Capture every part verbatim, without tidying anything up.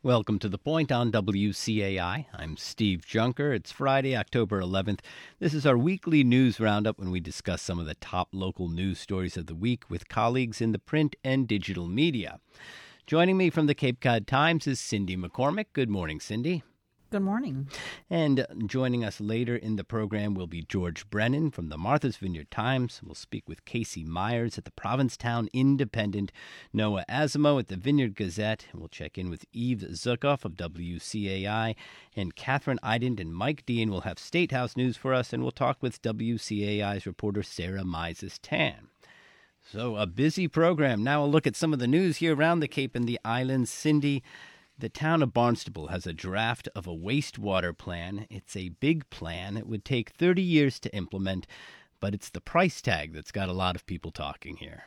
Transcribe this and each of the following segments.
Welcome to The Point on W C A I. I'm Steve Junker. It's Friday, October eleventh. This is our weekly news roundup when we discuss some of the top local news stories of the week with colleagues in the print and digital media. Joining me from the Cape Cod Times is Cindy McCormick. Good morning, Cindy. Good morning. And joining us later in the program will be George Brennan from the Martha's Vineyard Times. We'll speak with Casey Myers at the Provincetown Independent, Noah Asimo at the Vineyard Gazette. We'll check in with Eve Zukoff of W C A I. And Catherine Ident and Mike Dean will have State House news for us, and we'll talk with W C A I's reporter Sarah Mises-Tan. So a busy program. Now a look at some of the news here around the Cape and the islands. Cindy, the town of Barnstable has a draft of a wastewater plan. It's a big plan. It would take thirty years to implement, but it's the price tag that's got a lot of people talking here.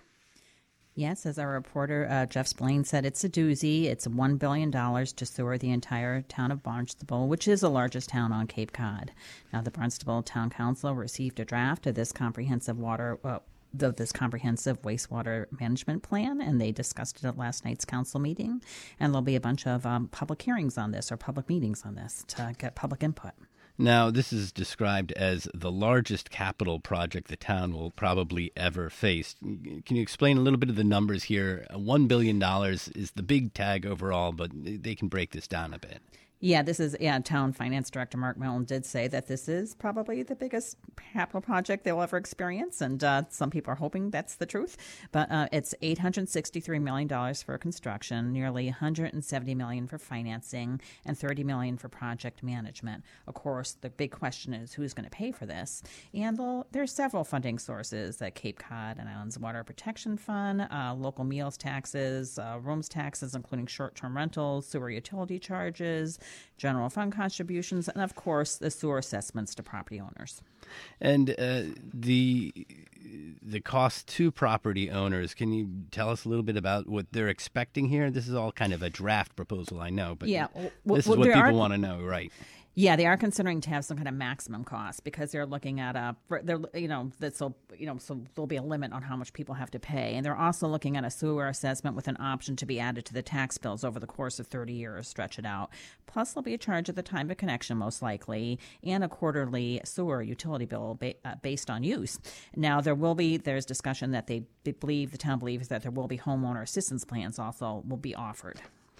Yes, as our reporter uh, Jeff Splain said, it's a doozy. It's one billion dollars to sewer the entire town of Barnstable, which is the largest town on Cape Cod. Now, the Barnstable Town Council received a draft of this comprehensive water uh, of this comprehensive wastewater management plan, and they discussed it at last night's council meeting. And there'll be a bunch of um, public hearings on this or public meetings on this to get public input. Now, this is described as the largest capital project the town will probably ever face. Can you explain a little bit of the numbers here? one billion dollars is the big tag overall, but they can break this down a bit. Yeah, this is, yeah, Town Finance Director Mark Milne did say that this is probably the biggest capital project they'll ever experience, and uh, some people are hoping that's the truth. But uh, it's eight hundred sixty-three million dollars for construction, nearly one hundred seventy million dollars for financing, and thirty million dollars for project management. Of course, the big question is who's going to pay for this? And there's several funding sources, the Cape Cod and Islands Water Protection Fund, uh, local meals taxes, uh, rooms taxes, including short-term rentals, sewer utility charges, general fund contributions, and, of course, the sewer assessments to property owners. And uh, the the cost to property owners, can you tell us a little bit about what they're expecting here? This is all kind of a draft proposal, I know, but yeah, well, this is well, what people are, want to know, right? Yeah, they are considering to have some kind of maximum cost because they're looking at a, they're you know that so you know so there'll be a limit on how much people have to pay, and they're also looking at a sewer assessment with an option to be added to the tax bills over the course of thirty years, stretch it out. Plus, there'll be a charge at the time of connection, most likely, and a quarterly sewer utility bill ba- uh, based on use. Now, there will be there's discussion that they believe the town believes that there will be homeowner assistance plans also will be offered.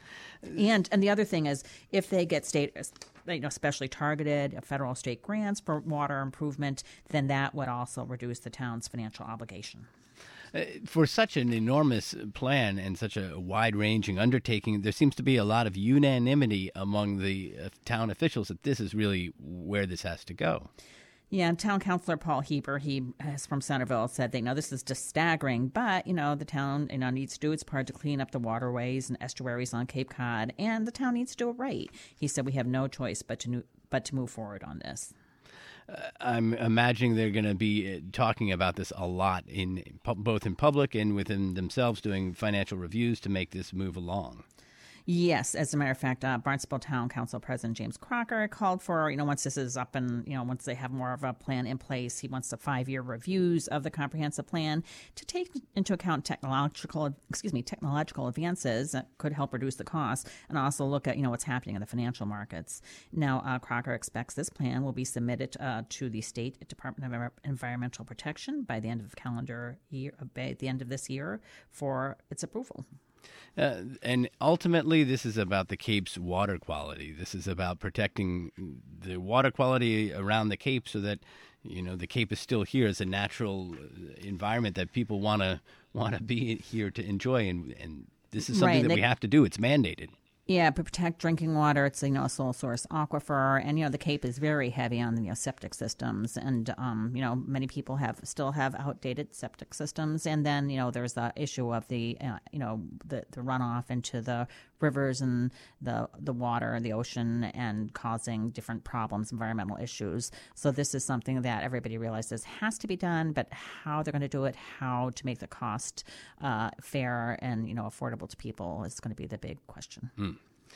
And and the other thing is, if they get state, you know, specially targeted federal or state grants for water improvement, then that would also reduce the town's financial obligation. Uh, for such an enormous plan and such a wide-ranging undertaking, there seems to be a lot of unanimity among the uh, town officials that this is really where this has to go. Yeah, Town Councilor Paul Heber, he is from Centerville, said they know this is just staggering, but, you know, the town, you know, needs to do its part to clean up the waterways and estuaries on Cape Cod, and the town needs to do it right. He said we have no choice but to but to move forward on this. Uh, I'm imagining they're going to be talking about this a lot, in both in public and within themselves, doing financial reviews to make this move along. Yes, as a matter of fact, uh, Barnstable Town Council President James Crocker called for, you know, once this is up and, you know, once they have more of a plan in place, he wants the five-year reviews of the comprehensive plan to take into account technological, excuse me, technological advances that could help reduce the costs and also look at, you know, what's happening in the financial markets. Now, uh, Crocker expects this plan will be submitted uh, to the State Department of Environmental Protection by the end of the calendar year, by the end of this year for its approval. Uh, and ultimately, this is about the Cape's water quality. This is about protecting the water quality around the Cape so that, you know, the Cape is still here as a natural environment that people want to want to be here to enjoy. And, and this is something right, that they- we have to do. It's mandated. Yeah, to protect drinking water. It's, you know, a sole source aquifer, and, you know, the Cape is very heavy on, you know, septic systems, and, um, you know, many people have still have outdated septic systems, and then, you know, there's the issue of the, uh, you know, the, the runoff into the rivers and the the water and the ocean and causing different problems, environmental issues. So this is something that everybody realizes has to be done, but how they're going to do it, how to make the cost uh, fair and, you know, affordable to people is going to be the big question. Hmm.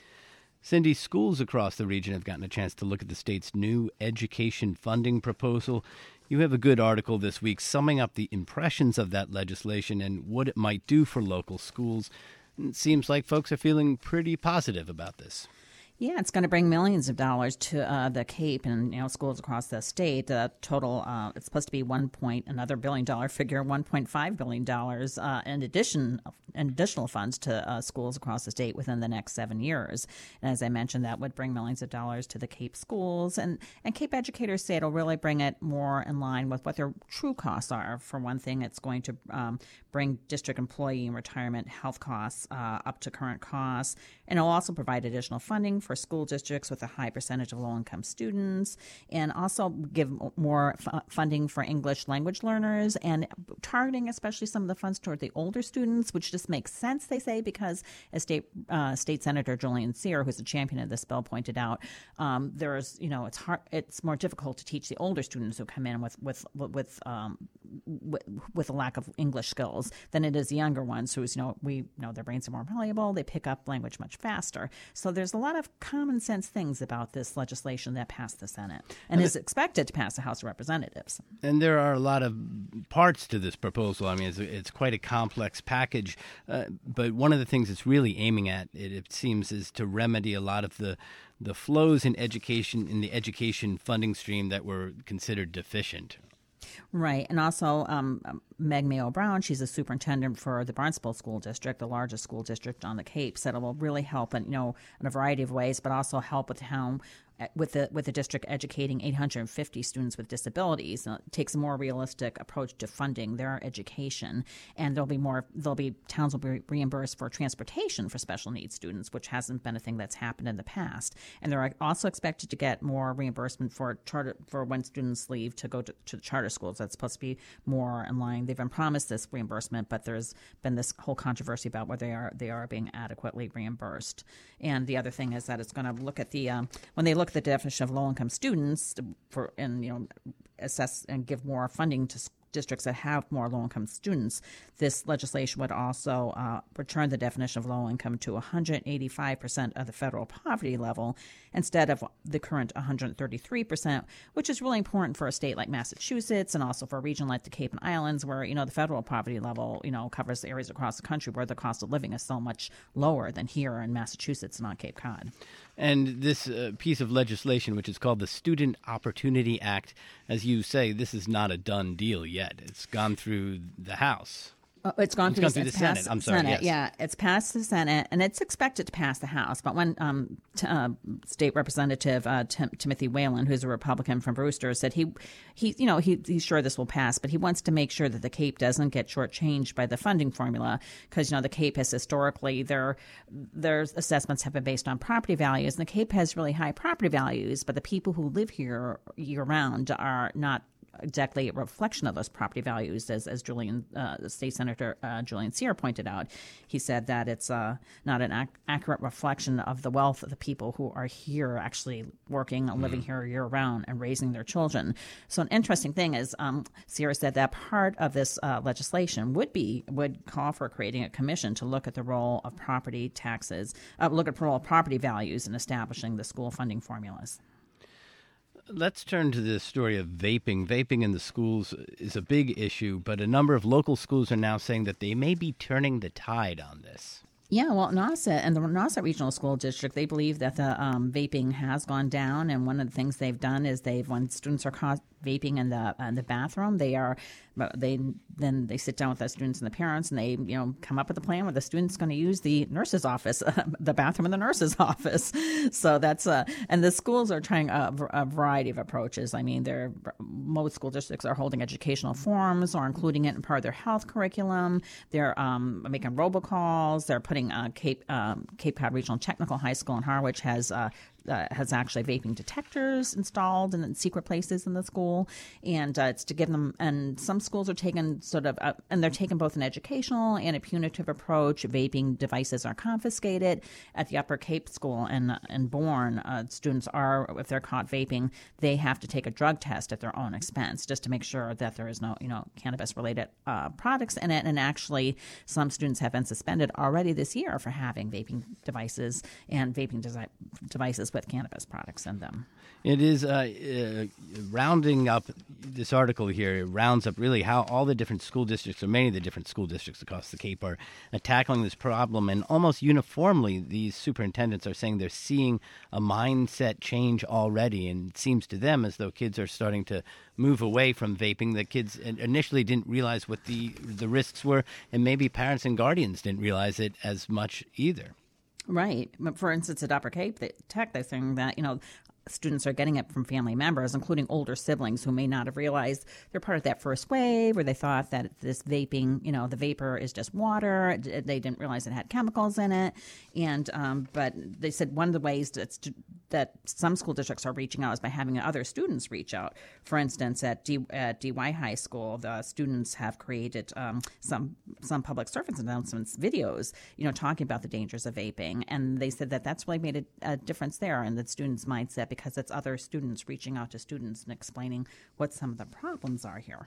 Cindy, schools across the region have gotten a chance to look at the state's new education funding proposal. You have a good article this week summing up the impressions of that legislation and what it might do for local schools. it seems like folks are feeling pretty positive about this. Yeah, it's going to bring millions of dollars to uh, the Cape and you know schools across the state. Uh, total, uh, it's supposed to be one point another billion dollar figure, one point five billion dollars uh, in addition, in additional funds to uh, schools across the state within the next seven years. And as I mentioned, that would bring millions of dollars to the Cape schools, and and Cape educators say it'll really bring it more in line with what their true costs are. For one thing, it's going to um, bring district employee and retirement health costs uh, up to current costs, and it'll also provide additional funding for school districts with a high percentage of low-income students, and also give more f- funding for English language learners, and targeting especially some of the funds toward the older students, which just makes sense, they say, because as State uh, State Senator Julian Cyr, who's a champion of this bill, pointed out, um, there's you know it's hard, it's more difficult to teach the older students who come in with with with um, with, with a lack of English skills than it is the younger ones who's you know we you know their brains are more malleable, they pick up language much faster. So there's a lot of common sense things about this legislation that passed the Senate and, and is expected to pass the House of Representatives. And there are a lot of parts to this proposal. I mean, it's, it's quite a complex package. Uh, but one of the things it's really aiming at, it, it seems, is to remedy a lot of the the flows in education in the education funding stream that were considered deficient. Right. And also um, Meg Mayo Brown, she's a superintendent for the Barnstable School District, the largest school district on the Cape, said it will really help in, you know, in a variety of ways, but also help with how with the with the district educating eight hundred fifty students with disabilities. And it takes a more realistic approach to funding their education, and there'll be more there'll be towns will be reimbursed for transportation for special needs students, which hasn't been a thing that's happened in the past. And they're also expected to get more reimbursement for charter for when students leave to go to, to the charter schools. That's supposed to be more in line. They've been promised this reimbursement, but there's been this whole controversy about whether they are they are being adequately reimbursed. And the other thing is that it's going to look at the um, when they look the definition of low-income students for and you know assess and give more funding to districts that have more low-income students. This legislation would also uh, return the definition of low-income to one hundred eighty-five percent of the federal poverty level instead of the current one hundred thirty-three percent, which is really important for a state like Massachusetts and also for a region like the Cape and Islands, where you know the federal poverty level you know covers areas across the country where the cost of living is so much lower than here in Massachusetts and on Cape Cod. And this uh, piece of legislation, which is called the Student Opportunity Act, as you say, this is not a done deal yet. It's gone through the House. Uh, it's gone, it's through, gone through it's the Senate. I'm sorry. Senate, yes. Yeah, it's passed the Senate, and it's expected to pass the House. But when um, t- uh, State Representative uh, Tim- Timothy Whalen, who's a Republican from Brewster, said he, he, you know, he, he's sure this will pass, but he wants to make sure that the Cape doesn't get shortchanged by the funding formula, because you know the Cape has historically their their assessments have been based on property values, and the Cape has really high property values, but the people who live here year round are not exactly a reflection of those property values, as as Julian, uh, State Senator uh, Julian Cyr pointed out. He said that it's uh, not an ac- accurate reflection of the wealth of the people who are here actually working and living mm. here year-round and raising their children. So an interesting thing is um, Cyr said that part of this uh, legislation would be would call for creating a commission to look at the role of property taxes, uh, look at the role of property values in establishing the school funding formulas. Let's turn to the story of vaping. Vaping in the schools is a big issue, but a number of local schools are now saying that they may be turning the tide on this. Yeah, well, Nauset and the Nauset Regional School District, they believe that the um, vaping has gone down, and one of the things they've done is they've, when students are caught vaping in the in the bathroom, they are they then they sit down with the students and the parents, and they you know come up with a plan where the student's going to use the nurse's office, uh, the bathroom in the nurse's office. So that's uh, and the schools are trying a, a variety of approaches. I mean, they're most school districts are holding educational forums or including it in part of their health curriculum. They're um, making robocalls. They're putting Uh, Cape um, Cape Cod Regional Technical High School in Harwich has uh, uh, has actually vaping detectors installed in secret places in the school, and uh, it's to give them. And some schools are taking sort of, uh, and they're taking both an educational and a punitive approach. Vaping devices are confiscated at the Upper Cape School in in Bourne. Uh, students are, if they're caught vaping, they have to take a drug test at their own expense just to make sure that there is no, you know, cannabis-related uh, products in it. And actually, some students have been suspended already this year for having vaping devices and vaping desi- devices with cannabis products in them. It is uh, uh, rounding up this article here. It rounds up really how all the different school districts, or many of the different school districts across the Cape, are uh, tackling this problem. And almost uniformly, these superintendents are saying they're seeing a mindset change already. And it seems to them as though kids are starting to move away from vaping. The kids initially didn't realize what the the risks were, and maybe parents and guardians didn't realize it as much either. Right. For instance, at Upper Cape Tech, they're saying that, you know, students are getting it from family members, including older siblings who may not have realized they're part of that first wave, or they thought that this vaping, you know, the vapor is just water. They didn't realize it had chemicals in it. And um, but they said one of the ways that's to, that some school districts are reaching out is by having other students reach out. For instance, at D, at D Y High School, the students have created um, some some public service announcements videos, you know, talking about the dangers of vaping. And they said that that's really made a, a difference there in the students' mindset, because it's other students reaching out to students and explaining what some of the problems are here.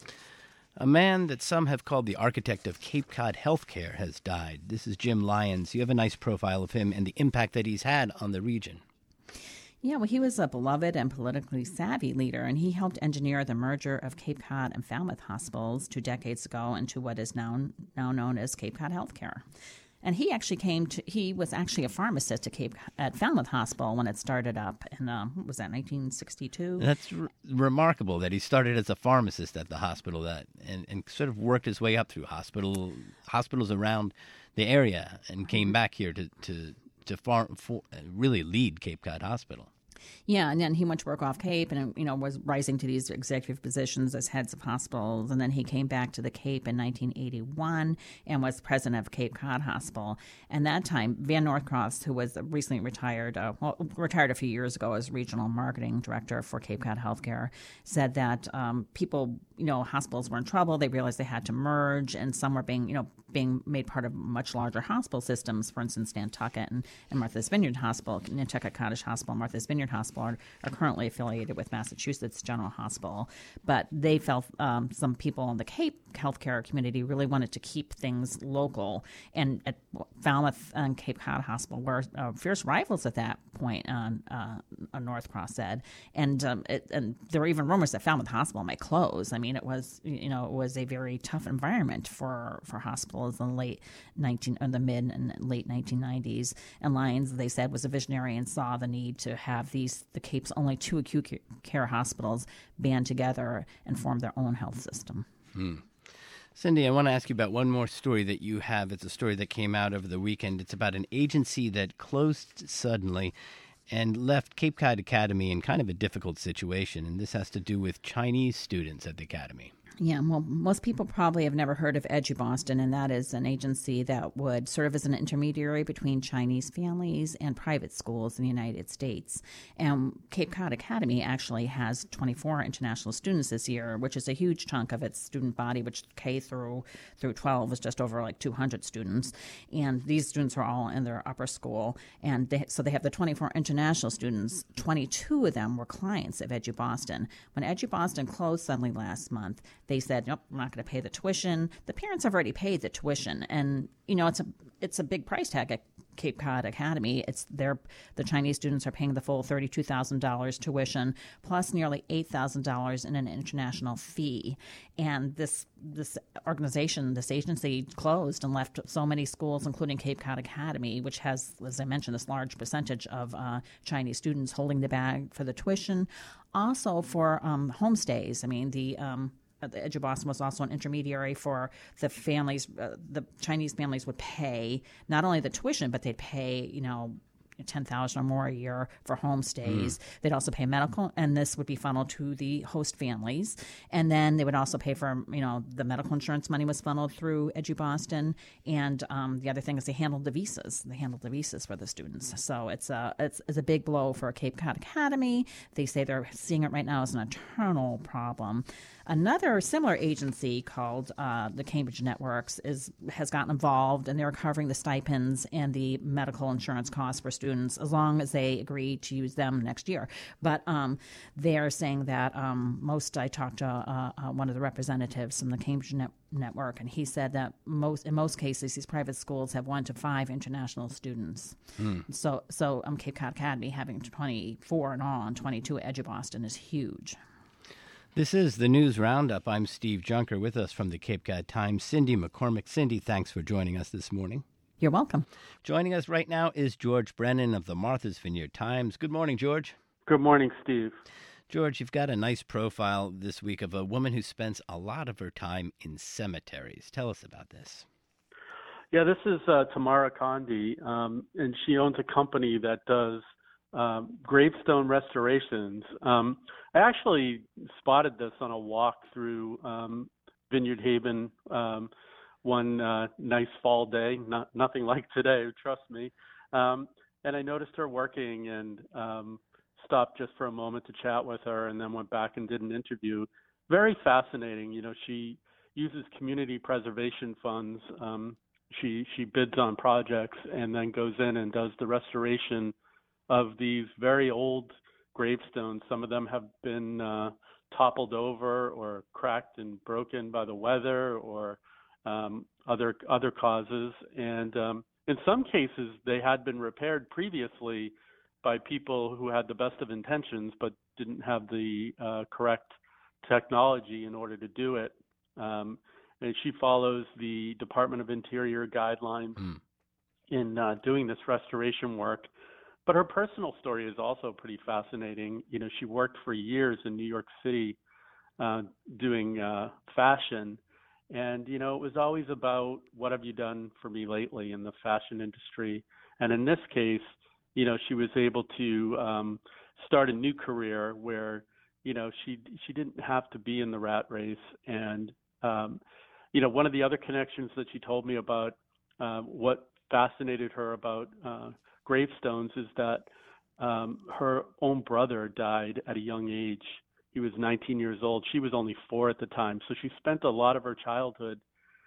A man that some have called the architect of Cape Cod healthcare has died. This is Jim Lyons. You have a nice profile of him and the impact that he's had on the region. Yeah, well, he was a beloved and politically savvy leader, and he helped engineer the merger of Cape Cod and Falmouth hospitals two decades ago into what is now, now known as Cape Cod Healthcare. And he actually came to, he was actually a pharmacist at Cape at Falmouth Hospital when it started up in, um, what was that, nineteen sixty-two? That's r- remarkable that he started as a pharmacist at the hospital that and, and sort of worked his way up through hospital hospitals around the area and came back here to, to, to far, for, really lead Cape Cod Hospital. Yeah, and then he went to work off Cape and, you know, was rising to these executive positions as heads of hospitals. And then he came back to the Cape in nineteen eighty-one and was president of Cape Cod Hospital. And that time, Van Northcross, who was recently retired, uh, well, retired a few years ago as regional marketing director for Cape Cod Healthcare, said that um, people, you know, hospitals were in trouble. They realized they had to merge, and some were being, you know, being made part of much larger hospital systems. For instance, Nantucket and, and Martha's Vineyard Hospital, Nantucket Cottage Hospital, and Martha's Vineyard Hospital are, are currently affiliated with Massachusetts General Hospital. But they felt um, some people in the Cape healthcare community really wanted to keep things local. And at Falmouth and Cape Cod Hospital were uh, fierce rivals at that point, on, uh, on Northcross said. And, um, it, and there were even rumors that Falmouth Hospital might close. I mean, it was, you know, it was a very tough environment for, for hospitals in the late nineteen, or the mid and late nineteen nineties. And Lyons, they said, was a visionary and saw the need to have these the Cape's only two acute care hospitals band together and form their own health system. Hmm. Cindy, I want to ask you about one more story that you have. It's a story that came out over the weekend. It's about an agency that closed suddenly and left Cape Cod Academy in kind of a difficult situation. And this has to do with Chinese students at the academy. Yeah, well, most people probably have never heard of EduBoston, and that is an agency that would serve as an intermediary between Chinese families and private schools in the United States. And Cape Cod Academy actually has twenty-four international students this year, which is a huge chunk of its student body, which K through through twelve is just over like two hundred students. And these students are all in their upper school. And they, so they have the twenty-four international students. twenty-two of them were clients of EduBoston. When EduBoston closed suddenly last month, they said, nope, I'm not going to pay the tuition. The parents have already paid the tuition. And, you know, it's a it's a big price tag at Cape Cod Academy. It's their the Chinese students are paying the full thirty-two thousand dollars tuition, plus nearly eight thousand dollars in an international fee. And this this organization, this agency closed and left so many schools, including Cape Cod Academy, which has, as I mentioned, this large percentage of uh, Chinese students holding the bag for the tuition. Also for um, homestays. I mean, the... Um, The EduBoston was also an intermediary for the families. Uh, the Chinese families would pay not only the tuition, but they'd pay, you know, ten thousand dollars or more a year for homestays. Mm. They'd also pay medical, and this would be funneled to the host families. And then they would also pay for, you know, the medical insurance money was funneled through EduBoston. And um, the other thing is they handled the visas. They handled the visas for the students. So it's a, it's, it's a big blow for Cape Cod Academy. They say they're seeing it right now as an eternal problem. Another similar agency called uh, the Cambridge Networks is has gotten involved, and they're covering the stipends and the medical insurance costs for students students as long as they agree to use them next year. But um, they're saying that um, most, I talked to uh, uh, one of the representatives from the Cambridge Net- Network, and he said that most in most cases, these private schools have one to five international students. Mm. So, so um, Cape Cod Academy having twenty-four in all and twenty-two at EduBoston is huge. This is the News Roundup. I'm Steve Junker. With us from the Cape Cod Times, Cindy McCormick. Cindy, thanks for joining us this morning. You're welcome. Joining us right now is George Brennan of the Martha's Vineyard Times. Good morning, George. Good morning, Steve. George, you've got a nice profile this week of a woman who spends a lot of her time in cemeteries. Tell us about this. Yeah, this is uh, Tamara Condi, um, and she owns a company that does um, gravestone restorations. Um, I actually spotted this on a walk through um, Vineyard Haven um, one uh, nice fall day, not, nothing like today, trust me. Um, and I noticed her working and um, stopped just for a moment to chat with her and then went back and did an interview. Very fascinating. You know, she uses community preservation funds. Um, she, she bids on projects and then goes in and does the restoration of these very old gravestones. Some of them have been uh, toppled over or cracked and broken by the weather or um, other other causes. And um, in some cases, they had been repaired previously by people who had the best of intentions but didn't have the uh, correct technology in order to do it. Um, and she follows the Department of Interior guidelines mm. in uh, doing this restoration work. But her personal story is also pretty fascinating. You know, she worked for years in New York City uh, doing uh, fashion. And, you know, it was always about what have you done for me lately in the fashion industry. And in this case, you know, she was able to um, start a new career where, you know, she she didn't have to be in the rat race. And, um, you know, one of the other connections that she told me about uh, what fascinated her about uh, gravestones is that um, her own brother died at a young age. He was nineteen years old. She was only four at the time. So she spent a lot of her childhood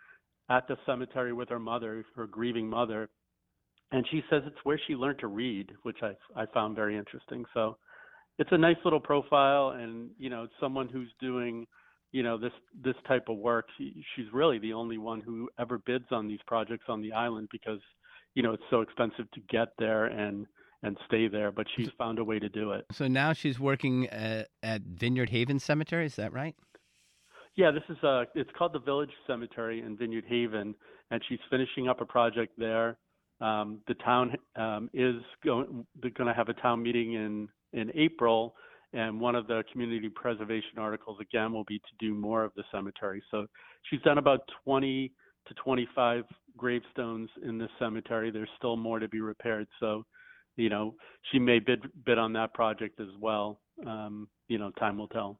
at the cemetery with her mother, her grieving mother. And she says it's where she learned to read, which I, I found very interesting. So it's a nice little profile. And, you know, someone who's doing, you know, this, this type of work, she, she's really the only one who ever bids on these projects on the island because, you know, it's so expensive to get there and, and stay there, but she's found a way to do it. So now she's working at, at Vineyard Haven Cemetery, is that right? Yeah, this is a, it's called the Village Cemetery in Vineyard Haven, and she's finishing up a project there. Um, the town um, is going, they're going to have a town meeting in, in April, and one of the community preservation articles, again, will be to do more of the cemetery. So she's done about twenty to twenty-five gravestones in this cemetery. There's still more to be repaired. So, you know, she may bid bid on that project as well. Um, you know, time will tell.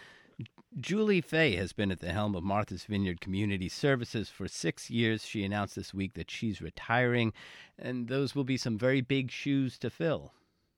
Julie Fay has been at the helm of Martha's Vineyard Community Services for six years. She announced this week that she's retiring, and those will be some very big shoes to fill.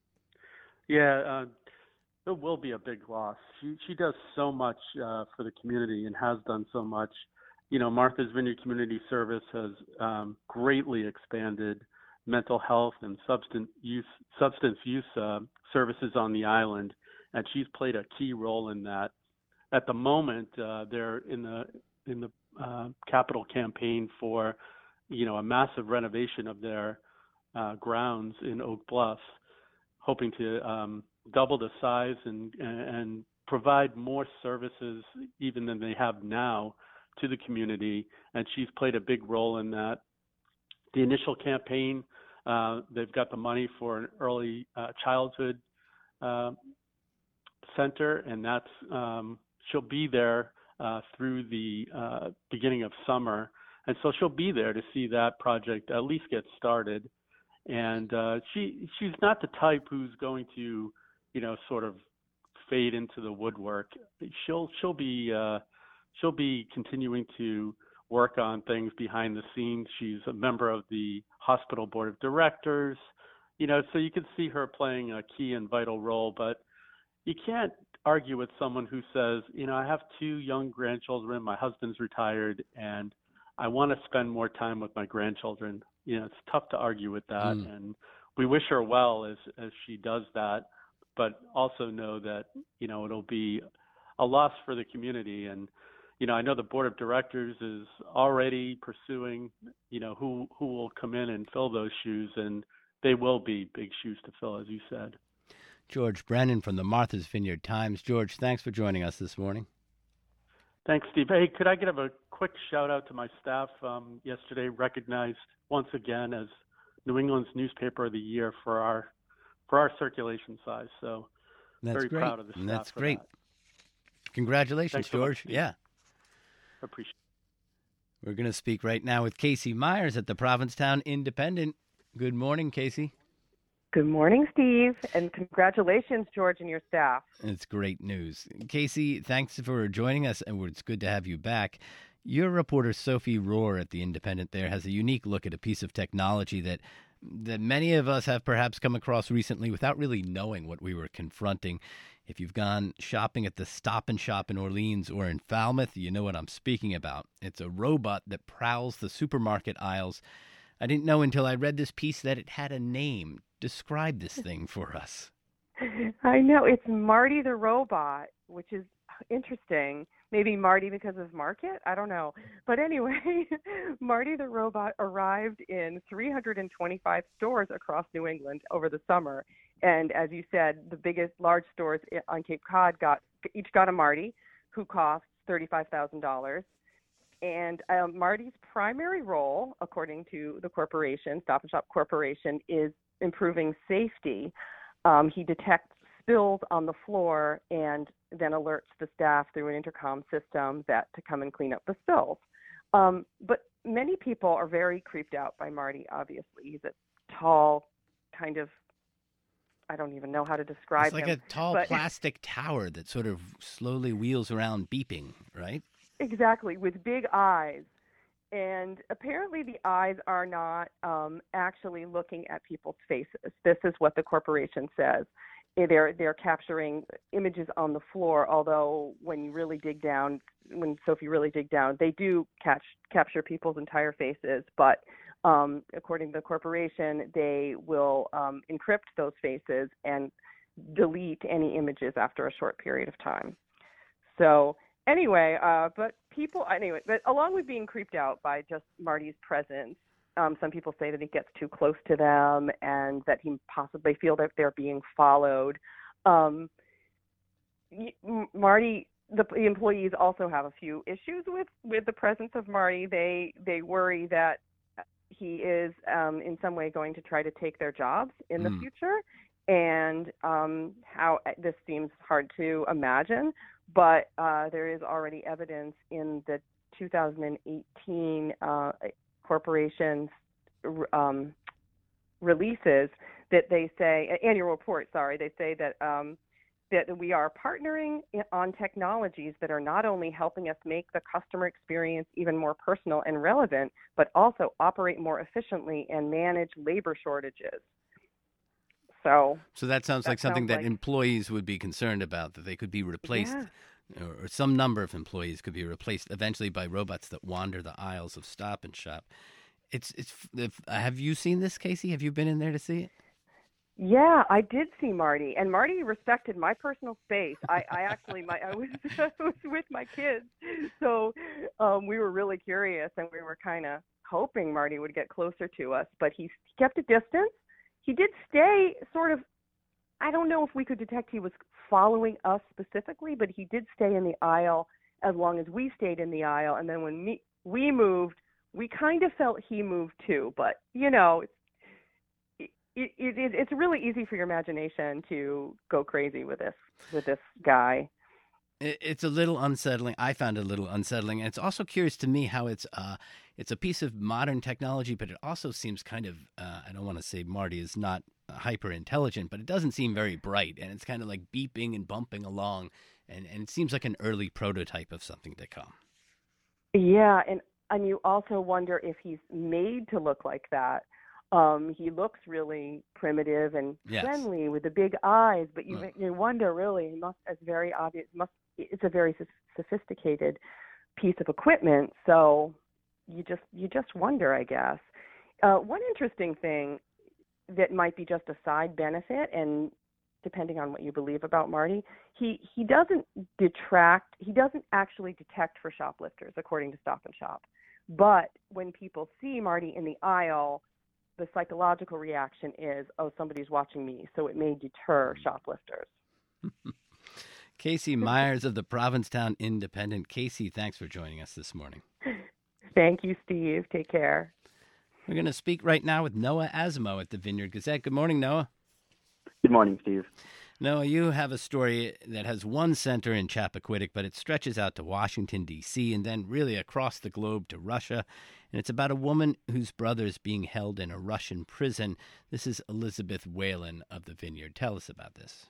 Yeah, uh, it will be a big loss. She she does so much uh, for the community and has done so much. You know, Martha's Vineyard Community Service has um, greatly expanded mental health and substance use substance use uh, services on the island, and she's played a key role in that. At the moment, uh, they're in the in the uh, capital campaign for, you know, a massive renovation of their uh, grounds in Oak Bluffs, hoping to um, double the size and and provide more services even than they have now to the community. And she's played a big role in that. The initial campaign, uh, they've got the money for an early uh, childhood uh, center, and that's um, she'll be there uh, through the uh, beginning of summer, and so she'll be there to see that project at least get started. And uh, she she's not the type who's going to, you know, sort of fade into the woodwork. She'll she'll be uh, she'll be continuing to work on things behind the scenes. She's a member of the hospital board of directors, you know, so you can see her playing a key and vital role. But you can't argue with someone who says, you know, I have two young grandchildren, my husband's retired, and I want to spend more time with my grandchildren. You know, it's tough to argue with that. Mm. And we wish her well as as she does that, but also know that, you know, it'll be a loss for the community. And, you know, I know the board of directors is already pursuing, you know, who who will come in and fill those shoes, and they will be big shoes to fill, as you said. George Brennan from the Martha's Vineyard Times. George, thanks for joining us this morning. Thanks, Steve. Hey, could I give a quick shout out to my staff? Um, yesterday recognized once again as New England's Newspaper of the Year for our for our circulation size. So That's very great. proud of the staff. And that's for great. That. Congratulations, Thanks so George. much, yeah. Appreciate it. We're going to speak right now with Casey Myers at the Provincetown Independent. Good morning, Casey. Good morning, Steve, and congratulations, George, and your staff. It's great news. Casey, thanks for joining us, and it's good to have you back. Your reporter, Sophie Rohr at The Independent there, has a unique look at a piece of technology that that many of us have perhaps come across recently without really knowing what we were confronting. If you've gone shopping at the Stop and Shop in Orleans or in Falmouth, you know what I'm speaking about. It's a robot that prowls the supermarket aisles. I didn't know until I read this piece that it had a name. Describe this thing for us. I know. It's Marty the robot, which is interesting. Maybe Marty because of market? I don't know. But anyway, Marty the robot arrived in three hundred twenty-five stores across New England over the summer. And as you said, the biggest large stores on Cape Cod got each got a Marty, who costs thirty-five thousand dollars. And um, Marty's primary role, according to the corporation, Stop and Shop Corporation, is improving safety. Um, he detects spills on the floor and then alerts the staff through an intercom system that to come and clean up the spills. Um, but many people are very creeped out by Marty, obviously. He's a tall, kind of, I don't even know how to describe him. It's like him, a tall but... plastic tower that sort of slowly wheels around beeping, right? Exactly, with big eyes. And apparently the eyes are not um, actually looking at people's faces. This is what the corporation says. They're, they're capturing images on the floor, although when you really dig down, when Sophie really dig down, they do catch, capture people's entire faces. But um, according to the corporation, they will um, encrypt those faces and delete any images after a short period of time. So Anyway, uh, but people, anyway, but along with being creeped out by just Marty's presence, um, some people say that he gets too close to them and that he possibly feel that they're being followed. Um, Marty, the, the employees also have a few issues with, with the presence of Marty. They they worry that he is um, in some way going to try to take their jobs in mm. the future, and um, how this seems hard to imagine. But uh, there is already evidence in the two thousand eighteen uh, corporation's um, releases that they say, annual report, sorry, they say that um, that we are partnering on technologies that are not only helping us make the customer experience even more personal and relevant, but also operate more efficiently and manage labor shortages. So, so that sounds that like something sounds that like, employees would be concerned about, that they could be replaced, yeah. or, or some number of employees could be replaced eventually by robots that wander the aisles of Stop and Shop. It's it's. If, have you seen this, Casey? Have you been in there to see it? Yeah, I did see Marty, and Marty respected my personal space. I, I actually, my I was, I was with my kids, so um, we were really curious, and we were kind of hoping Marty would get closer to us, but he kept a distance. He did stay sort of, I don't know if we could detect he was following us specifically, but he did stay in the aisle as long as we stayed in the aisle. And then when me, we moved, we kind of felt he moved too. But, you know, it, it, it, it's really easy for your imagination to go crazy with this, with this guy. It's a little unsettling. I found it a little unsettling. And it's also curious to me how it's uh, it's a piece of modern technology, but it also seems kind of, uh, I don't want to say Marty is not hyper intelligent, but it doesn't seem very bright. And it's kind of like beeping and bumping along. And, and it seems like an early prototype of something to come. Yeah. And, and you also wonder if he's made to look like that. Um, he looks really primitive and yes. friendly with the big eyes, but you mm. you wonder really, it must it's very obvious. Must it's a very sophisticated piece of equipment. So you just you just wonder, I guess. Uh, one interesting thing that might be just a side benefit, and depending on what you believe about Marty, he, he doesn't detract, he doesn't actually detect for shoplifters, according to Stop and Shop. But when people see Marty in the aisle, the psychological reaction is, oh, somebody's watching me, so it may deter shoplifters. Casey Myers of the Provincetown Independent. Casey, thanks for joining us this morning. Thank you, Steve. Take care. We're going to speak right now with Noah Asimo at the Vineyard Gazette. Good morning, Noah. Good morning, Steve. Noah, you have a story that has one center in Chappaquiddick, but it stretches out to Washington, D C, and then really across the globe to Russia. And it's about a woman whose brother is being held in a Russian prison. This is Elizabeth Whalen of the Vineyard. Tell us about this.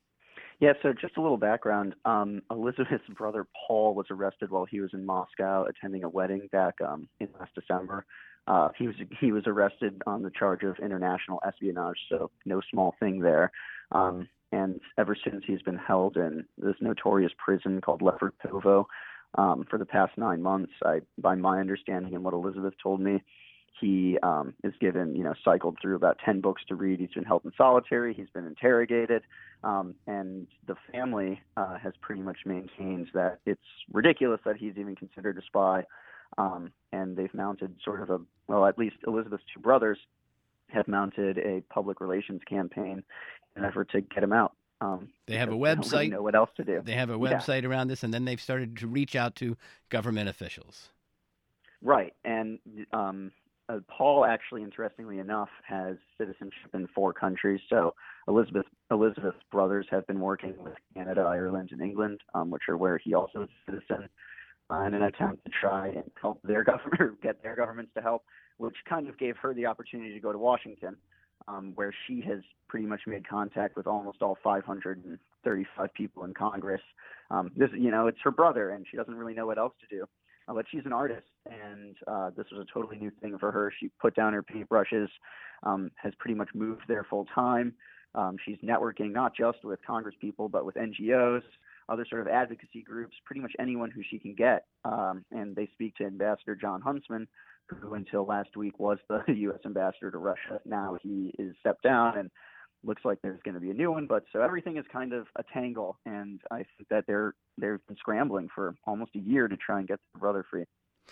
Yeah, so just a little background. Um, Elizabeth's brother, Paul, was arrested while he was in Moscow attending a wedding back um, in last December. Uh, he was he was arrested on the charge of international espionage, so no small thing there. Um, and ever since, he's been held in this notorious prison called Lefortovo um, for the past nine months. I, by my understanding and what Elizabeth told me, he um, is given, you know, cycled through about ten books to read. He's been held in solitary. He's been interrogated. Um, and the family uh, has pretty much maintained that it's ridiculous that he's even considered a spy. Um, and they've mounted sort of a, well, at least Elizabeth's two brothers have mounted a public relations campaign in an effort to get him out. Um, they have a website. They don't really know what else to do. They have a website yeah. around this, and then they've started to reach out to government officials. Right. And um, uh, Paul, actually, interestingly enough, has citizenship in four countries. So Elizabeth Elizabeth's brothers have been working with Canada, Ireland, and England, um, which are where he also is a citizen, uh, in an attempt to try and help their government, or get their governments to help, which kind of gave her the opportunity to go to Washington, um, where she has pretty much made contact with almost all five hundred thirty-five people in Congress. Um, this, you know, it's her brother, and she doesn't really know what else to do. Uh, but she's an artist, and uh, this was a totally new thing for her. She put down her paintbrushes, um, has pretty much moved there full time. Um, she's networking not just with Congress people, but with N G Os, other sort of advocacy groups, pretty much anyone who she can get. Um, and they speak to Ambassador John Huntsman, who until last week was the U S ambassador to Russia. Now he is stepped down, and looks like there's going to be a new one. But so everything is kind of a tangle, and I think that they're they've been scrambling for almost a year to try and get their brother free.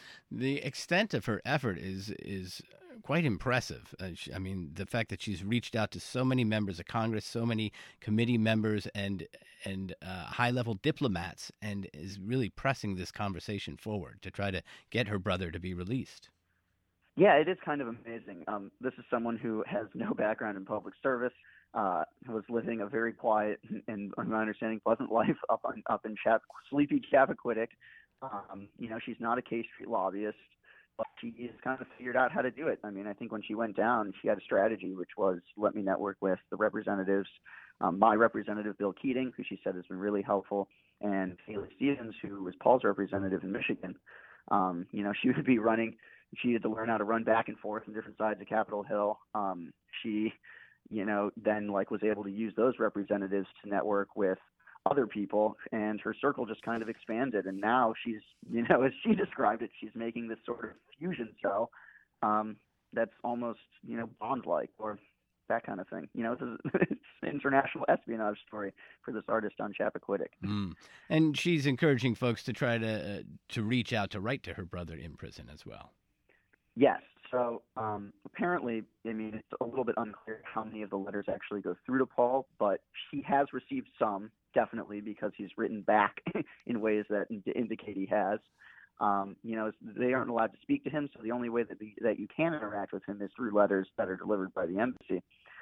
The extent of her effort is is quite impressive. Uh, she, I mean, the fact that she's reached out to so many members of Congress, so many committee members, and and uh, high-level diplomats, and is really pressing this conversation forward to try to get her brother to be released. Yeah, it is kind of amazing. Um, this is someone who has no background in public service, uh, was living a very quiet and, in my understanding, pleasant life up on, up in Chap- sleepy Chappaquiddick. Um, you know, she's not a K Street lobbyist, but she has kind of figured out how to do it. I mean, I think when she went down, she had a strategy, which was let me network with the representatives, um, my representative, Bill Keating, who she said has been really helpful, and Haley Stevens, who was Paul's representative in Michigan. Um, you know, she would be running. She had to learn how to run back and forth on different sides of Capitol Hill. Um, she, you know, then like was able to use those representatives to network with other people, and her circle just kind of expanded. And now she's, you know, as she described it, she's making this sort of fusion show um, that's almost, you know, Bond-like or that kind of thing. You know, it's, a, it's an international espionage story for this artist on Chappaquiddick. Mm. And she's encouraging folks to try to uh, to reach out to write to her brother in prison as well. Yes. So um, apparently, I mean, it's a little bit unclear how many of the letters actually go through to Paul, but she has received some, definitely, because he's written back in ways that ind- indicate he has. Um, you know, they aren't allowed to speak to him, so the only way that the, that you can interact with him is through letters that are delivered by the embassy.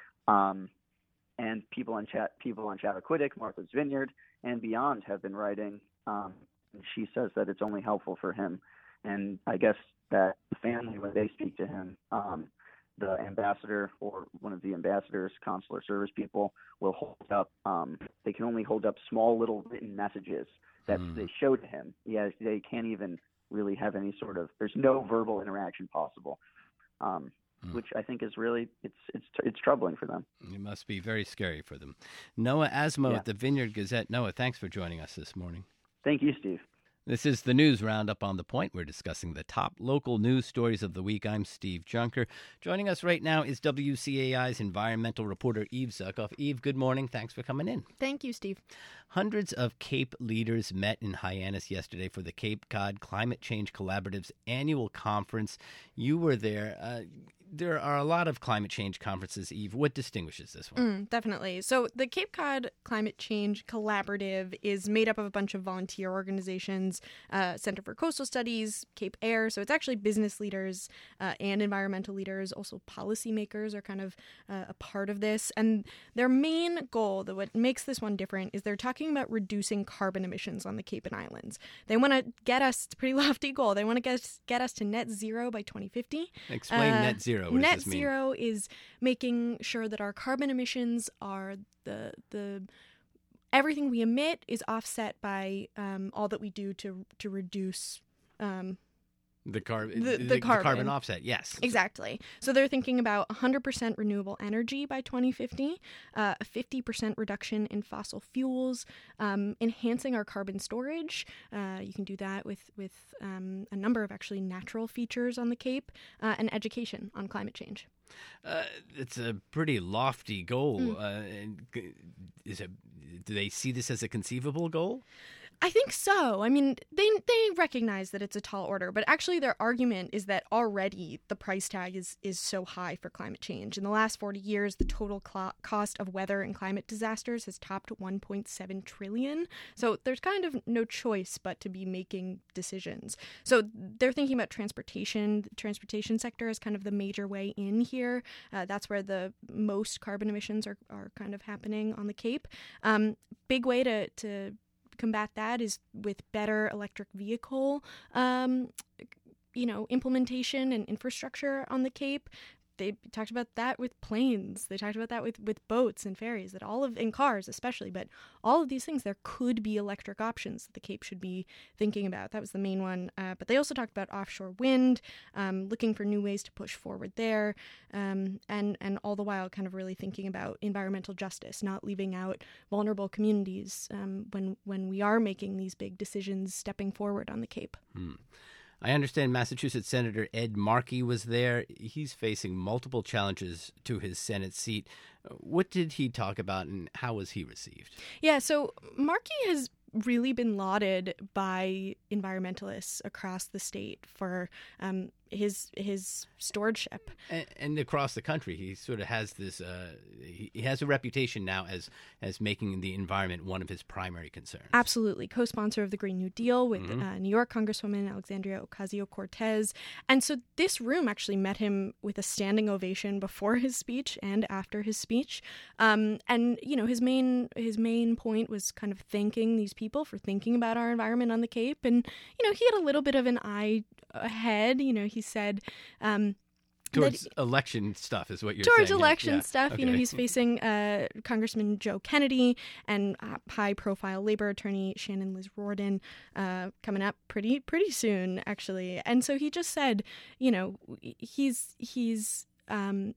Um, and people on Chat, people on Chappaquiddick, Martha's Vineyard, and beyond have been writing. Um, and she says that it's only helpful for him, and I guess that the family, when they speak to him, um, the ambassador or one of the ambassadors, consular service people, will hold up. Um, they can only hold up small little written messages that mm. they show to him. Yeah, they can't even really have any sort of. There's no verbal interaction possible, um, mm. which I think is really it's it's it's troubling for them. It must be very scary for them. Noah Asimo yeah. at the Vineyard Gazette. Noah, thanks for joining us this morning. Thank you, Steve. This is the News Roundup on The Point. We're discussing the top local news stories of the week. I'm Steve Junker. Joining us right now is W C A I's environmental reporter Eve Zuckoff. Eve, good morning. Thanks for coming in. Thank you, Steve. Hundreds of Cape leaders met in Hyannis yesterday for the Cape Cod Climate Change Collaborative's annual conference. You were there. Uh, there are a lot of climate change conferences, Eve. What distinguishes this one? Mm, definitely. So the Cape Cod Climate Change Collaborative is made up of a bunch of volunteer organizations, uh, Center for Coastal Studies, Cape Air. So it's actually business leaders uh, and environmental leaders. Also policymakers are kind of uh, a part of this. And their main goal, that what makes this one different, is they're talking about reducing carbon emissions on the Cape and Islands. They want to get us, it's a pretty lofty goal, they want to get us, get us to net zero by twenty fifty. Explain uh, net zero. What net does this mean? zero is making sure that our carbon emissions are the the everything we emit is offset by um, all that we do to to reduce um, the, car- the, the, the, the carbon. carbon offset. Yes, exactly. So they're thinking about one hundred percent renewable energy by twenty fifty, uh, a fifty percent reduction in fossil fuels, um, enhancing our carbon storage. Uh, you can do that with with um, a number of actually natural features on the Cape, uh, and education on climate change. Uh, it's a pretty lofty goal. Mm. Uh, is it? Do they see this as a conceivable goal? I think so. I mean, they they recognize that it's a tall order, but actually their argument is that already the price tag is, is so high for climate change. In the last forty years, the total cl- cost of weather and climate disasters has topped one point seven trillion dollars. So there's kind of no choice but to be making decisions. So they're thinking about transportation. The transportation sector is kind of the major way in here. Uh, that's where the most carbon emissions are, are kind of happening on the Cape. Um, big way to... to combat that is with better electric vehicle, um, you know, implementation and infrastructure on the Cape. They talked about that with planes. They talked about that with, with boats and ferries, that all of, in cars especially, but all of these things, there could be electric options that the Cape should be thinking about. That was the main one. Uh, but they also talked about offshore wind, um, looking for new ways to push forward there, um, and, and all the while kind of really thinking about environmental justice, not leaving out vulnerable communities um, when, when we are making these big decisions stepping forward on the Cape. Hmm. I understand Massachusetts Senator Ed Markey was there. He's facing multiple challenges to his Senate seat. What did he talk about and how was he received? Yeah, so Markey has really been lauded by environmentalists across the state for um, his his stewardship. And, and across the country, he sort of has this, uh, he, he has a reputation now as as making the environment one of his primary concerns. Absolutely. Co-sponsor of the Green New Deal with Mm-hmm. uh, New York Congresswoman Alexandria Ocasio-Cortez. And so this room actually met him with a standing ovation before his speech and after his speech. Um, and, you know, his main his main point was kind of thanking these people for thinking about our environment on the Cape. And, you know, he had a little bit of an eye ahead. You know, he said... Um, Towards that, election stuff is what you're towards saying. Towards election yeah. stuff. Okay. You know, he's facing uh, Congressman Joe Kennedy and uh, high-profile labor attorney Shannon Liz Rorden uh, coming up pretty pretty soon, actually. And so he just said, you know, he's he's um,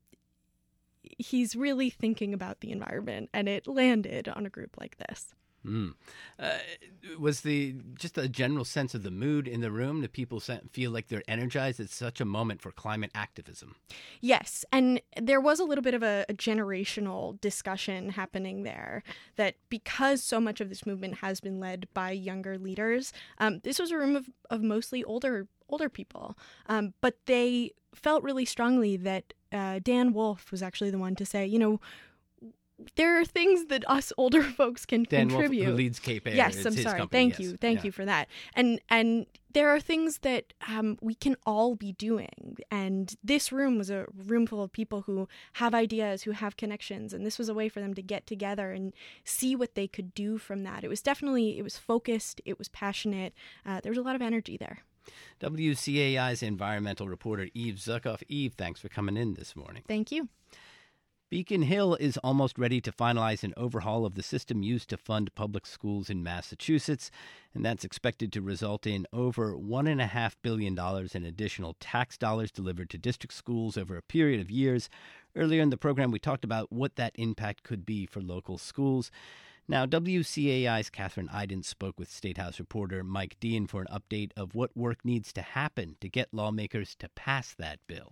he's really thinking about the environment, and it landed on a group like this. Mm. Uh, was the just a general sense of the mood in the room? Do people feel like they're energized? It's such a moment for climate activism. Yes, and there was a little bit of a, a generational discussion happening there, that because so much of this movement has been led by younger leaders, um, this was a room of, of mostly older older people, um, but they felt really strongly that uh, Dan Wolf was actually the one to say, you know, there are things that us older folks can Dan contribute. Wolf, who leads Cape Air. Yes, it's I'm his sorry. company, Thank yes. you. Thank yeah. you for that. And and there are things that um, we can all be doing. And this room was a room full of people who have ideas, who have connections. And this was a way for them to get together and see what they could do from that. It was definitely, it was focused. It was passionate. Uh, there was a lot of energy there. W C A I's environmental reporter Eve Zuckoff. Eve, thanks for coming in this morning. Thank you. Beacon Hill is almost ready to finalize an overhaul of the system used to fund public schools in Massachusetts, and that's expected to result in over one point five billion dollars in additional tax dollars delivered to district schools over a period of years. Earlier in the program, we talked about what that impact could be for local schools. Now, W C A I's Catherine Iden spoke with State House reporter Mike Dean for an update of what work needs to happen to get lawmakers to pass that bill.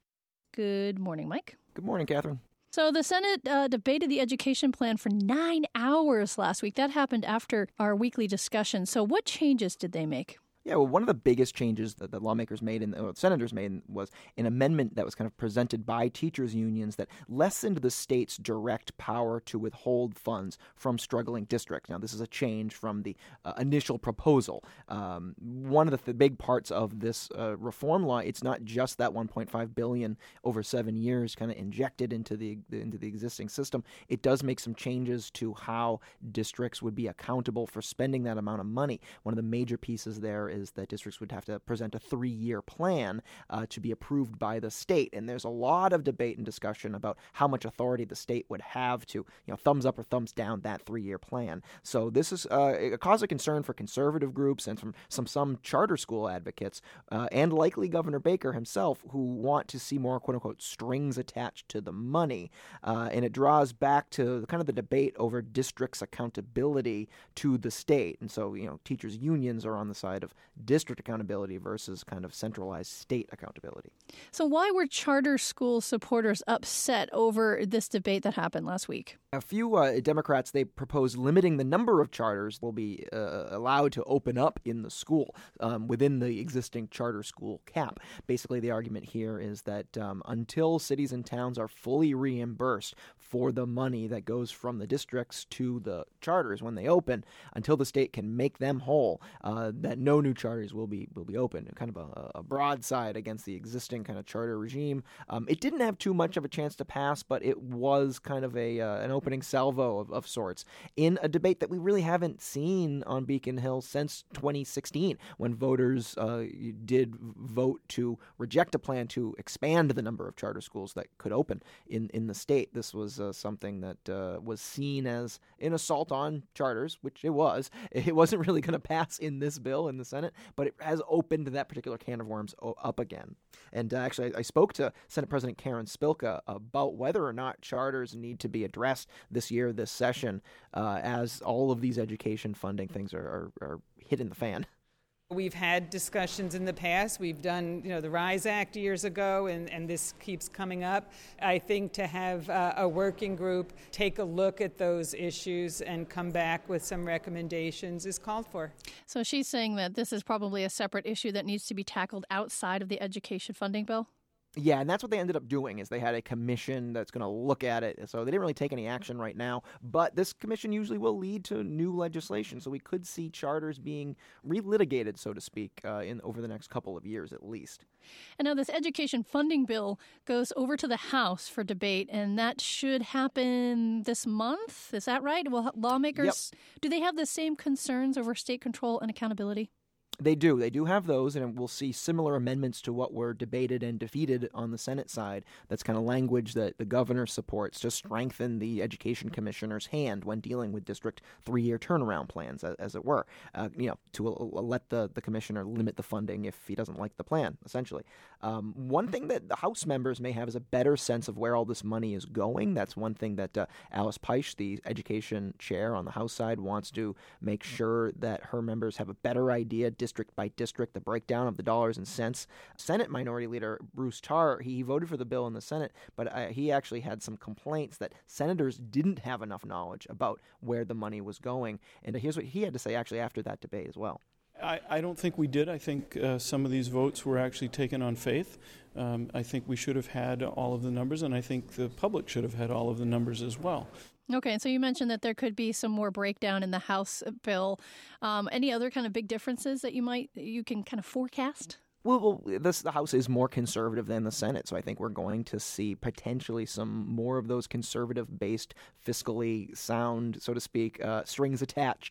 Good morning, Mike. Good morning, Catherine. So the Senate uh, debated the education plan for nine hours last week. That happened after our weekly discussion. So what changes did they make? Yeah, well, one of the biggest changes that the lawmakers made and the senators made was an amendment that was kind of presented by teachers' unions that lessened the state's direct power to withhold funds from struggling districts. Now, this is a change from the uh, initial proposal. Um, one of the th- big parts of this uh, reform law, it's not just that one point five billion dollars over seven years kind of injected into the into the existing system. It does make some changes to how districts would be accountable for spending that amount of money. One of the major pieces there is that districts would have to present a three-year plan uh, to be approved by the state. And there's a lot of debate and discussion about how much authority the state would have to, you know, thumbs up or thumbs down that three-year plan. So this is uh, a cause of concern for conservative groups and from some some charter school advocates uh, and likely Governor Baker himself, who want to see more quote-unquote strings attached to the money. Uh, and it draws back to kind of the debate over districts' accountability to the state. And so, you know, teachers' unions are on the side of district accountability versus kind of centralized state accountability. So why were charter school supporters upset over this debate that happened last week? A few uh, Democrats, they proposed limiting the number of charters will be uh, allowed to open up in the school um, within the existing charter school cap. Basically, the argument here is that um, until cities and towns are fully reimbursed for the money that goes from the districts to the charters when they open, until the state can make them whole, uh, that no new charters will be will be open. Kind of a, a broadside against the existing kind of charter regime. Um, it didn't have too much of a chance to pass, but it was kind of a uh, an opening salvo of, of sorts in a debate that we really haven't seen on Beacon Hill since twenty sixteen, when voters uh, did vote to reject a plan to expand the number of charter schools that could open in, in the state. This was uh, something that uh, was seen as an assault on charters, which it was. It wasn't really going to pass in this bill in the Senate, but it has opened that particular can of worms up again. And uh, actually, I, I spoke to Senate President Karen Spilka about whether or not charters need to be addressed this year, this session, uh, as all of these education funding things are, are, are hitting the fan. We've had discussions in the past. We've done, you know, the RISE Act years ago, and, and this keeps coming up. I think to have uh, a working group take a look at those issues and come back with some recommendations is called for. So she's saying that this is probably a separate issue that needs to be tackled outside of the education funding bill? Yeah, and that's what they ended up doing, is they had a commission that's going to look at it. So they didn't really take any action right now, but this commission usually will lead to new legislation. So we could see charters being relitigated, so to speak, uh, in over the next couple of years at least. And now this education funding bill goes over to the House for debate, and that should happen this month. Is that right? Will lawmakers, yep. do they have the same concerns over state control and accountability? They do. They do have those, and we'll see similar amendments to what were debated and defeated on the Senate side. That's kind of language that the governor supports to strengthen the education commissioner's hand when dealing with district three-year turnaround plans, as it were, uh, you know, to uh, let the, the commissioner limit the funding if he doesn't like the plan, essentially. Um, one thing that the House members may have is a better sense of where all this money is going. That's one thing that uh, Alice Peisch, the education chair on the House side, wants to make sure that her members have a better idea district by district, the breakdown of the dollars and cents. Senate Minority Leader Bruce Tarr, he voted for the bill in the Senate, but uh, he actually had some complaints that senators didn't have enough knowledge about where the money was going. And here's what he had to say actually after that debate as well. I, I don't think we did. I think uh, some of these votes were actually taken on faith. Um, I think we should have had all of the numbers, and I think the public should have had all of the numbers as well. Okay, so you mentioned that there could be some more breakdown in the House bill. Um, any other kind of big differences that you might you can kind of forecast? Well, well this, the House is more conservative than the Senate, so I think we're going to see potentially some more of those conservative-based, fiscally sound, so to speak, uh, strings attached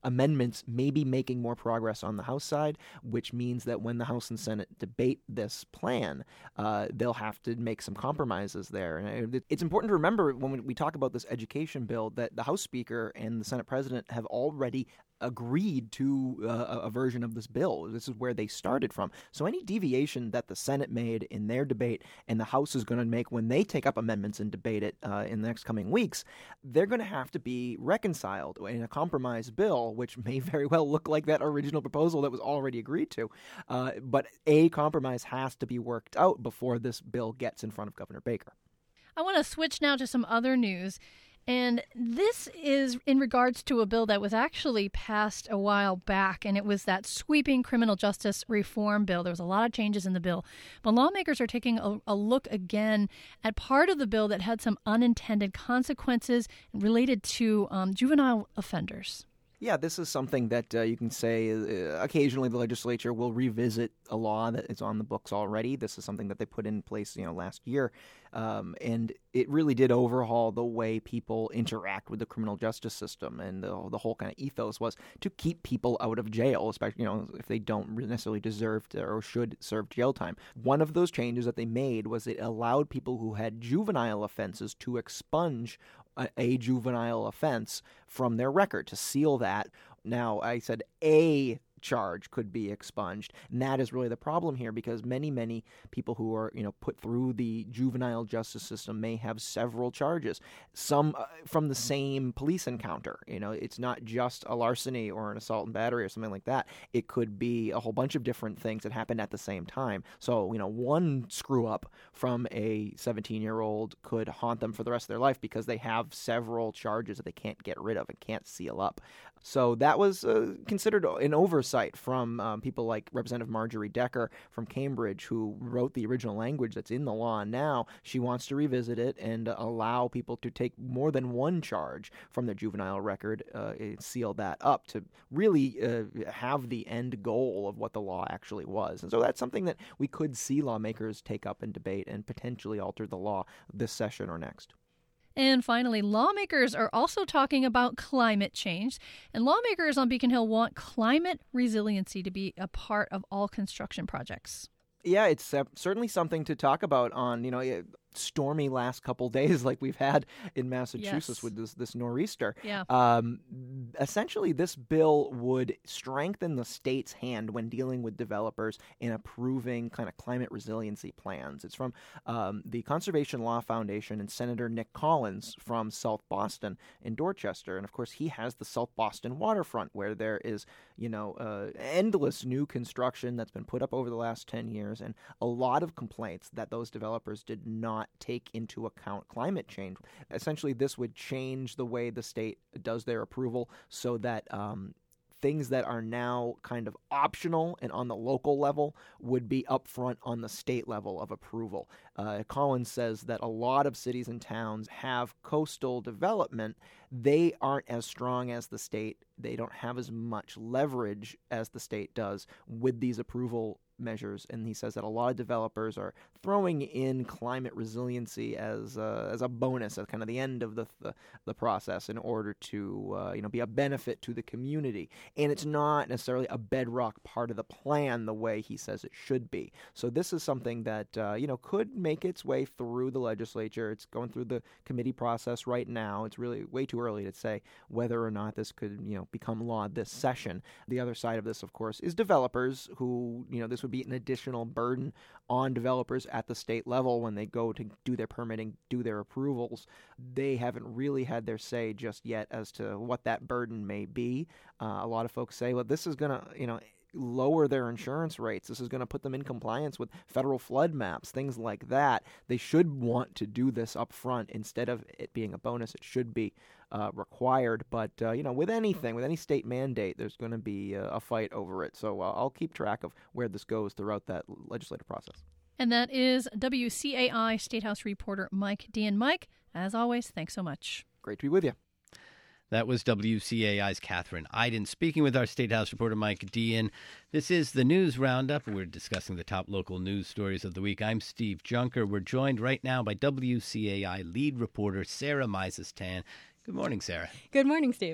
amendments may be making more progress on the House side, which means that when the House and Senate debate this plan, uh, they'll have to make some compromises there. And it's important to remember when we talk about this education bill that the House Speaker and the Senate President have already agreed to uh, a version of this bill. This is where they started from. So any deviation that the Senate made in their debate and the House is going to make when they take up amendments and debate it uh, in the next coming weeks, they're going to have to be reconciled in a compromise bill, which may very well look like that original proposal that was already agreed to. Uh, but a compromise has to be worked out before this bill gets in front of Governor Baker. I want to switch now to some other news. And this is in regards to a bill that was actually passed a while back, and it was that sweeping criminal justice reform bill. There was a lot of changes in the bill. But lawmakers are taking a, a look again at part of the bill that had some unintended consequences related to um, juvenile offenders. Yeah, this is something that uh, you can say uh, occasionally the legislature will revisit a law that is on the books already. This is something that they put in place, you know, last year. Um, and it really did overhaul the way people interact with the criminal justice system. And the, the whole kind of ethos was to keep people out of jail, especially, you know, if they don't necessarily deserve to or should serve jail time. One of those changes that they made was it allowed people who had juvenile offenses to expunge a, a juvenile offense from their record, to seal that. Now, I said a charge could be expunged. And that is really the problem here, because many, many people who are, you know, put through the juvenile justice system may have several charges, some uh, from the same police encounter. You know, it's not just a larceny or an assault and battery or something like that. It could be a whole bunch of different things that happened at the same time. So, you know, one screw up from a seventeen-year-old could haunt them for the rest of their life because they have several charges that they can't get rid of and can't seal up. So that was uh, considered an oversight from um, people like Representative Marjorie Decker from Cambridge, who wrote the original language that's in the law now. She wants to revisit it and uh, allow people to take more than one charge from their juvenile record, uh, and seal that up to really uh, have the end goal of what the law actually was. And so that's something that we could see lawmakers take up and debate and potentially alter the law this session or next. And finally, lawmakers are also talking about climate change. And lawmakers on Beacon Hill want climate resiliency to be a part of all construction projects. Yeah, it's uh, certainly something to talk about on, you know, stormy last couple days like we've had in Massachusetts yes. with this this nor'easter. Yeah. Um, essentially, this bill would strengthen the state's hand when dealing with developers in approving kind of climate resiliency plans. It's from um, the Conservation Law Foundation and Senator Nick Collins from South Boston in Dorchester. And, of course, he has the South Boston waterfront, where there is, you know, uh, endless new construction that's been put up over the last ten years, and a lot of complaints that those developers did not take into account climate change. Essentially, this would change the way the state does their approval so that um, things that are now kind of optional and on the local level would be upfront on the state level of approval. Uh, Collins says that a lot of cities and towns have coastal development. They aren't as strong as the state. They don't have as much leverage as the state does with these approval measures, and he says that a lot of developers are throwing in climate resiliency as a, as a bonus at kind of the end of the the, the process in order to uh, you know be a benefit to the community, and it's not necessarily a bedrock part of the plan the way he says it should be. So this is something that uh, you know could make its way through the legislature. It's going through the committee process right now. It's really way too early to say whether or not this could you know become law this session. The other side of this, of course, is developers who you know this would be an additional burden on developers at the state level when they go to do their permitting, do their approvals. They haven't really had their say just yet as to what that burden may be. Uh, a lot of folks say, well, this is going to, you know, lower their insurance rates. This is going to put them in compliance with federal flood maps, things like that. They should want to do this up front instead of it being a bonus. It should be uh, required. But, uh, you know, with anything, with any state mandate, there's going to be a, a fight over it. So uh, I'll keep track of where this goes throughout that legislative process. And that is W C A I State House reporter Mike Dean. Mike, as always, thanks so much. Great to be with you. That was W C A I's Catherine Iden speaking with our State House reporter Mike Dean. This is the News Roundup. We're discussing the top local news stories of the week. I'm Steve Junker. We're joined right now by W C A I lead reporter Sarah Meisestan. Good morning, Sarah. Good morning, Steve.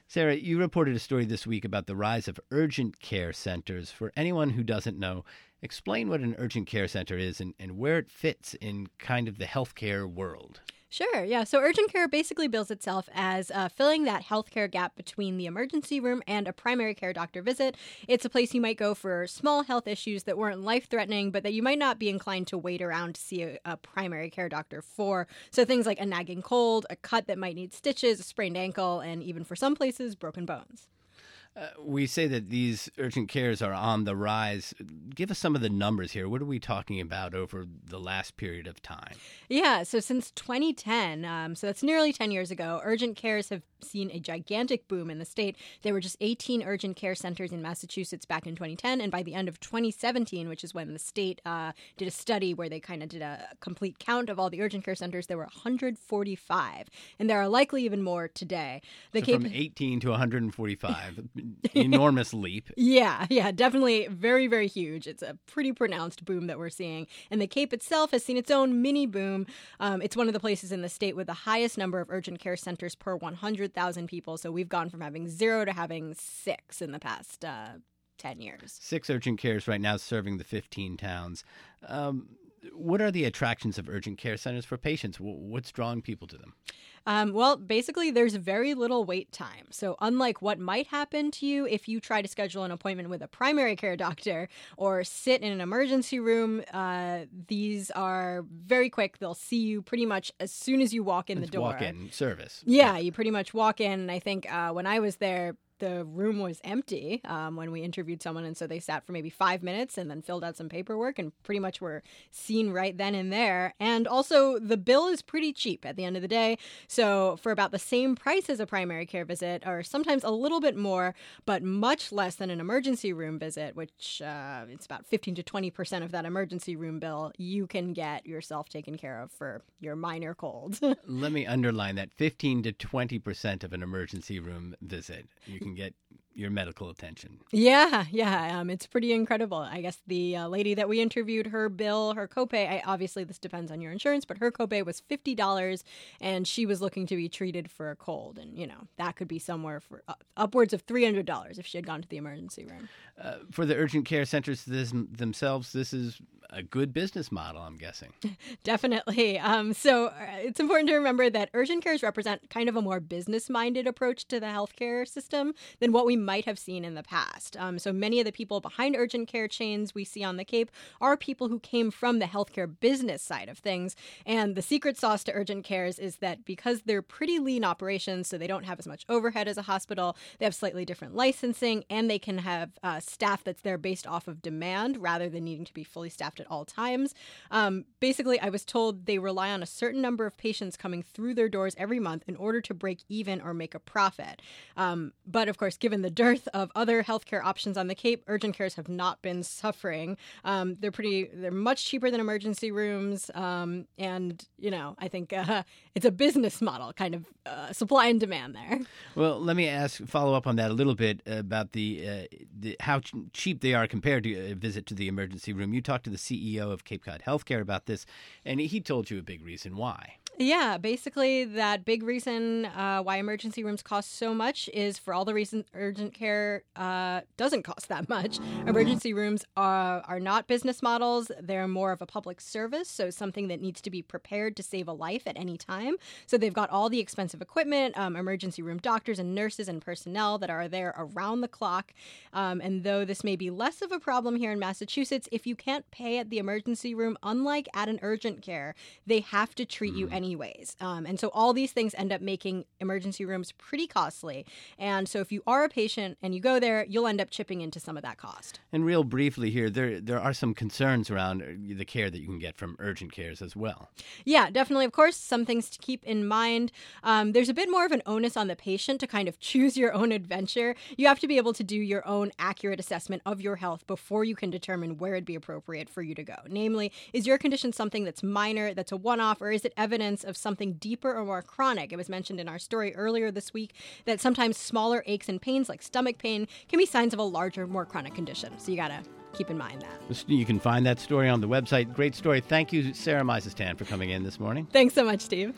Sarah, you reported a story this week about the rise of urgent care centers. For anyone who doesn't know, explain what an urgent care center is and, and where it fits in kind of the healthcare world. Sure, yeah. So urgent care basically bills itself as uh, filling that healthcare gap between the emergency room and a primary care doctor visit. It's a place you might go for small health issues that weren't life-threatening, but that you might not be inclined to wait around to see a, a primary care doctor for. So things like a nagging cold, a cut that might need stitches, a sprained ankle, and even for some places, broken bones. Uh, we say that these urgent cares are on the rise. Give us some of the numbers here. What are we talking about over the last period of time? Yeah, so since twenty ten, um, so that's nearly ten years ago, urgent cares have seen a gigantic boom in the state. There were just eighteen urgent care centers in Massachusetts back in twenty ten, and by the end of twenty seventeen, which is when the state uh, did a study where they kind of did a complete count of all the urgent care centers, there were one hundred forty-five, and there are likely even more today. The so Cape- from eighteen to one hundred forty-five, enormous leap. Yeah, yeah, definitely very, very huge. It's a pretty pronounced boom that we're seeing. And the Cape itself has seen its own mini boom. Um, it's one of the places in the state with the highest number of urgent care centers per one hundred thousand people. So we've gone from having zero to having six in the past uh, ten years. Six urgent cares right now serving the fifteen towns. Um, what are the attractions of urgent care centers for patients? What's drawing people to them? Um, well, basically, there's very little wait time. So unlike what might happen to you if you try to schedule an appointment with a primary care doctor or sit in an emergency room, uh, these are very quick. They'll see you pretty much as soon as you walk in it's the door. Walk-in service. Yeah, you pretty much walk in. And I think uh, when I was there, the room was empty um, when we interviewed someone, and so they sat for maybe five minutes and then filled out some paperwork and pretty much were seen right then and there. And also, the bill is pretty cheap at the end of the day. So for about the same price as a primary care visit, or sometimes a little bit more, but much less than an emergency room visit, which uh, it's about fifteen to twenty percent of that emergency room bill, you can get yourself taken care of for your minor cold. Let me underline that fifteen to twenty percent of an emergency room visit. You can get your medical attention. Yeah, yeah. Um, it's pretty incredible. I guess the uh, lady that we interviewed, her bill, her copay, I, obviously this depends on your insurance, but her copay was fifty dollars, and she was looking to be treated for a cold. And, you know, that could be somewhere for uh, upwards of three hundred dollars if she had gone to the emergency room. Uh, for the urgent care centers this, themselves, this is a good business model, I'm guessing. Definitely. Um, so uh, it's important to remember that urgent cares represent kind of a more business-minded approach to the healthcare system than what we might have seen in the past. Um, so many of the people behind urgent care chains we see on the Cape are people who came from the healthcare business side of things. And the secret sauce to urgent cares is that because they're pretty lean operations, so they don't have as much overhead as a hospital, they have slightly different licensing, and they can have uh, staff that's there based off of demand rather than needing to be fully staffed at all times. Um, basically, I was told they rely on a certain number of patients coming through their doors every month in order to break even or make a profit. Um, but of course, given the dearth of other healthcare options on the Cape, urgent cares have not been suffering. Um, they're pretty, they're much cheaper than emergency rooms. Um, and, you know, I think uh, it's a business model, kind of uh, supply and demand there. Well, let me ask, follow up on that a little bit about the, uh, the how ch- cheap they are compared to a visit to the emergency room. You talked to the C E O of Cape Cod Healthcare about this, and he told you a big reason why. Yeah, basically that big reason uh, why emergency rooms cost so much is for all the reasons urgent care uh, doesn't cost that much. Emergency rooms are, are not business models. They're more of a public service, so something that needs to be prepared to save a life at any time. So they've got all the expensive equipment, um, emergency room doctors and nurses and personnel that are there around the clock. Um, and though this may be less of a problem here in Massachusetts, if you can't pay at the emergency room, unlike at an urgent care, they have to treat mm. you anyway. Anyways. Um, and so all these things end up making emergency rooms pretty costly. And so if you are a patient and you go there, you'll end up chipping into some of that cost. And real briefly here, there there are some concerns around the care that you can get from urgent cares as well. Yeah, definitely. Of course, some things to keep in mind. Um, there's a bit more of an onus on the patient to kind of choose your own adventure. You have to be able to do your own accurate assessment of your health before you can determine where it'd be appropriate for you to go. Namely, is your condition something that's minor, that's a one-off, or is it evidence of something deeper or more chronic? It was mentioned in our story earlier this week that sometimes smaller aches and pains like stomach pain can be signs of a larger, more chronic condition. So you got to keep in mind that. You can find that story on the website. Great story. Thank you, Sarah Meisestan, for coming in this morning. Thanks so much, Steve.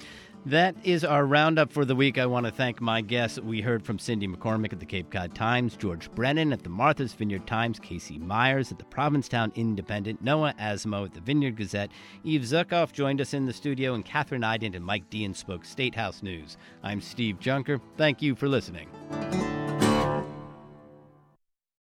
That is our roundup for the week. I want to thank my guests. We heard from Cindy McCormick at the Cape Cod Times, George Brennan at the Martha's Vineyard Times, Casey Myers at the Provincetown Independent, Noah Asimo at the Vineyard Gazette. Eve Zukoff joined us in the studio, and Catherine Ident and Mike Dean spoke State House News. I'm Steve Junker. Thank you for listening.